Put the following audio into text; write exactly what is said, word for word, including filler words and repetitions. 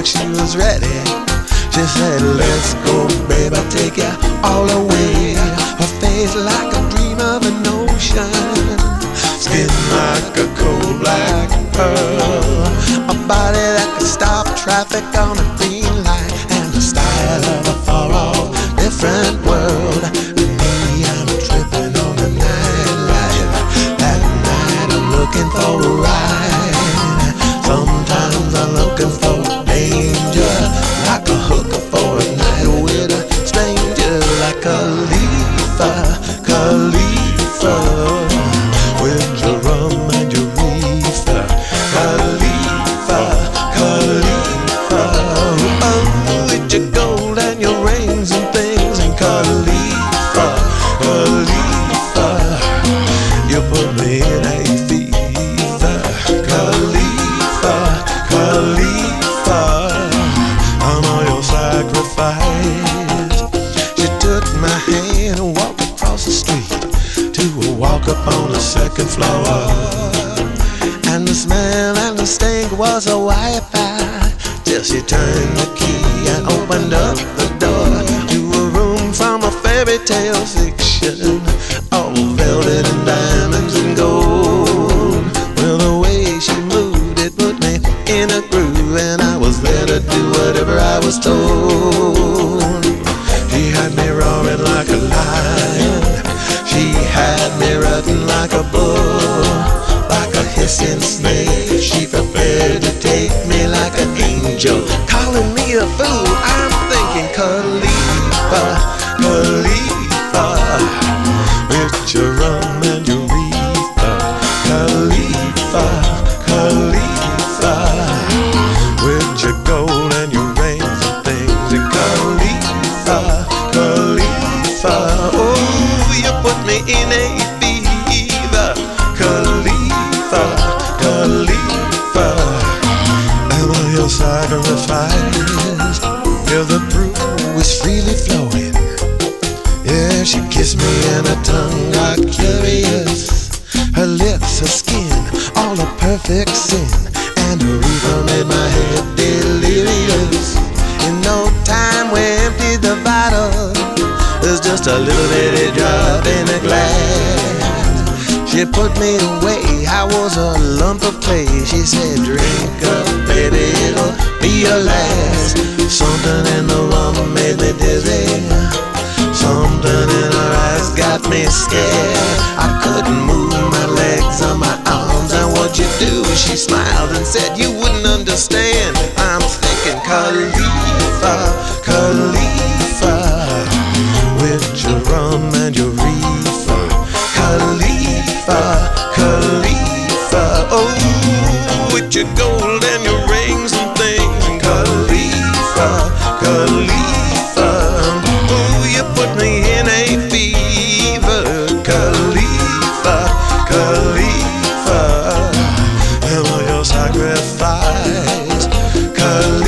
she was ready. She said, let's go, baby, take you all away. Her face like a dream of an ocean, skin like a cold black pearl, a body that could stop traffic on a green light, and the style of a far-off different world. Me, I'm tripping on the nightlife. That night I'm looking for a ride. Sometimes I'm looking for danger, like a hooker for a night with a stranger, like Khalifa, Khalifa, with your rum and your reefer. Khalifa, Khalifa, oh, with your gold and your rings and things. And Khalifa, Khalifa, you put me in a fever. Khalifa, Khalifa, I'm all your sacrifice. She took my hand and walked across the street to a walk up on the second floor, and the smell and the stink was a Wi-Fi, till she turned the key and opened up the door to a room from a fairy tale fiction, all velvet and diamonds and gold. Well, the way she moved, it put me in a groove, and I was there to do whatever I was told. She had me roaring like a lion, she had me rutting like a bull, like a hissing snake. She prepared to take me like an angel, calling me a fool. I'm thinking, Khalifa, Khalifa, with your rum and your reefer. Khalifa, Khalifa, with your gold and your rings and things. And Khalifa, Khalifa, oh, you put me in a fever. Khalifa, Khalifa, am I your sacrifice? Yeah, the brew was freely flowing. Yeah, she kissed me and her tongue got curious. Her lips, her skin, all a perfect sin, and her reefer made my head delirious. In no time we emptied the bottle. There's just a little bitty drop in a glass. She put me away, I was a lump of clay. She said, drink up, baby, it'll be your last. Something in the rum made me dizzy, something in her eyes got me scared. I couldn't move my legs or my arms, and what you do? She smiled and said, you wouldn't understand. I'm thinking, Khalifa, Khalifa, with your rum and your reefer. Khalifa, Khalifa, oh, with your gold and your rings and things. And Khalifa, Khalifa, oh, you put me in a fever. Khalifa, Khalifa, am I your sacrifice? Khalifa.